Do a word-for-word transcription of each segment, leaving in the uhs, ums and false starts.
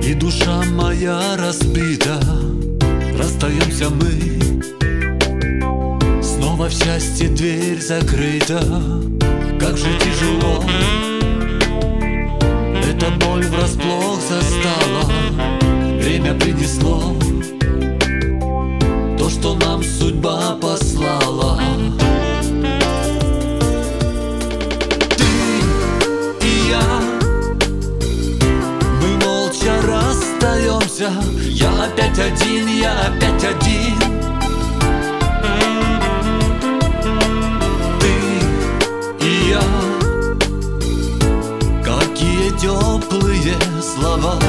И душа моя разбита. Расстаемся мы, снова в счастье дверь закрыта. Как же тяжело, эта боль врасплох застала. Время принесло то, что нам судьба послала. Ты и я, мы молча расстаемся. Я опять один, я опять один. Ты и я, какие теплые слова.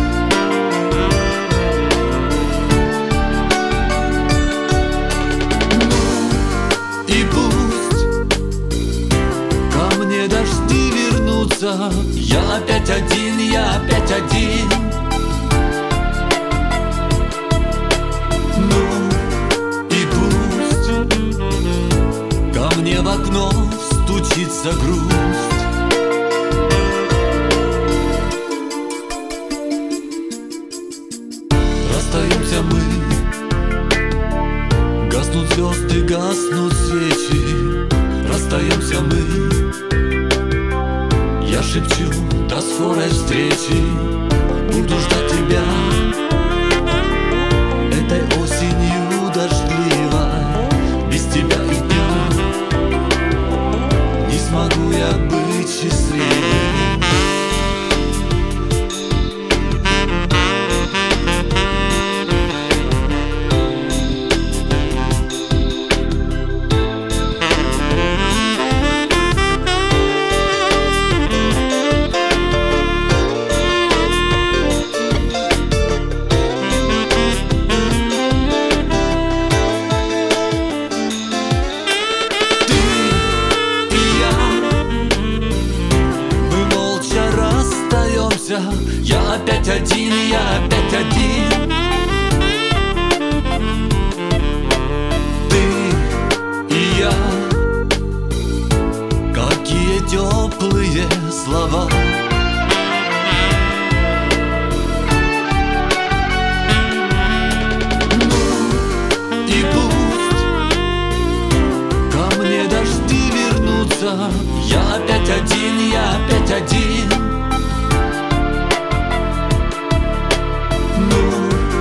И пусть ко мне дожди вернутся. Я опять один, я опять один. Ну и пусть ко мне в окно стучится грусть. Расстаемся мы, гаснут звезды, гаснут свечи. Расстаемся мы, я шепчу до скорой встречи. Буду ждать тебя этой осенью дождливой. Без тебя и днем не смогу я быть счастливым. Я опять один, я опять один. Ты и я, какие теплые слова. Ну и пусть ко мне дожди вернутся. Я опять один, я опять один.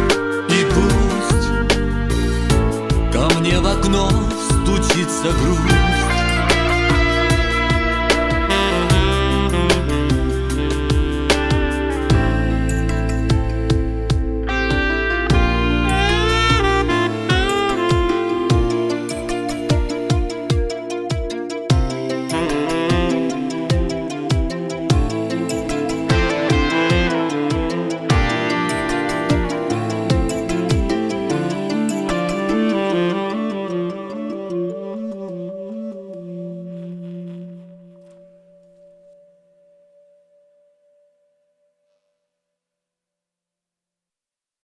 В окно стучится грудь.